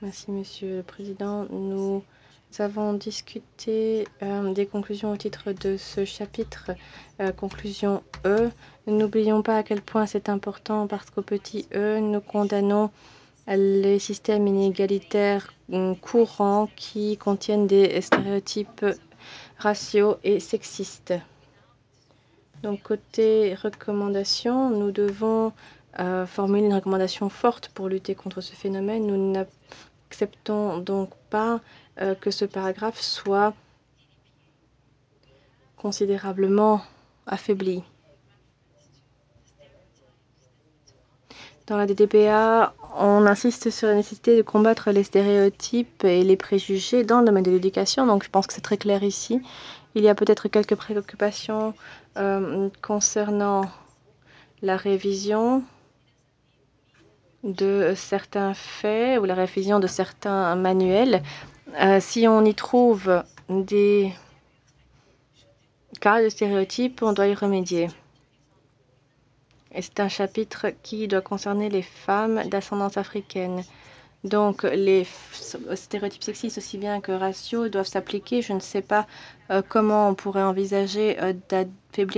Merci, Monsieur le Président. Nous avons discuté des conclusions au titre de ce chapitre, conclusion E. N'oublions pas à quel point c'est important parce qu'au petit E, nous condamnons les systèmes inégalitaires courants qui contiennent des stéréotypes raciaux et sexistes. Donc, côté recommandations, nous devons formuler une recommandation forte pour lutter contre ce phénomène. Nous n'acceptons donc pas que ce paragraphe soit considérablement affaibli. Dans la DDPA, on insiste sur la nécessité de combattre les stéréotypes et les préjugés dans le domaine de l'éducation, donc je pense que c'est très clair ici. Il y a peut-être quelques préoccupations concernant la révision de certains faits ou la révision de certains manuels. Si on y trouve des cas de stéréotypes, on doit y remédier. Et c'est un chapitre qui doit concerner les femmes d'ascendance africaine. Donc, les stéréotypes sexistes, aussi bien que raciaux, doivent s'appliquer. Je ne sais pas comment on pourrait envisager